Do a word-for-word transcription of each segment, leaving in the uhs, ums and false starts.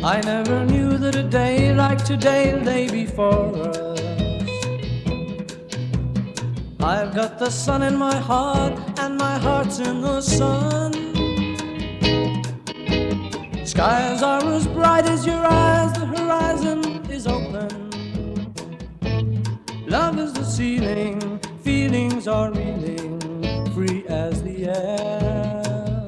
I never knew that a day like today lay before us. I've got the sun in my heart and my heart's in the sun. Skies are as bright as your eyes, the horizon is open. Love is the ceiling, feelings are reeling, free as the air.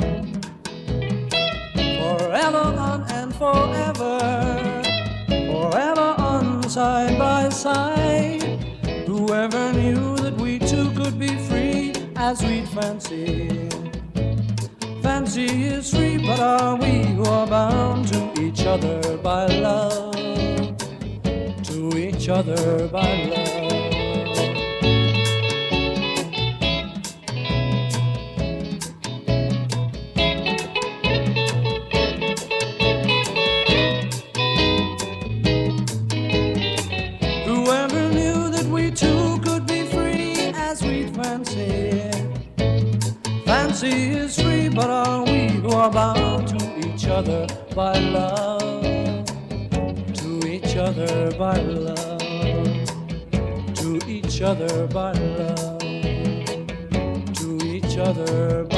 Forever on and forever, forever on side by side. Whoever knew that we two could be free as we'd fancy. Fancy is free, but are we who are bound to each other by love? To each other by love. Fancy is free, but are we who are bound to each other by love? To each other by love. To each other by love. To each other by love.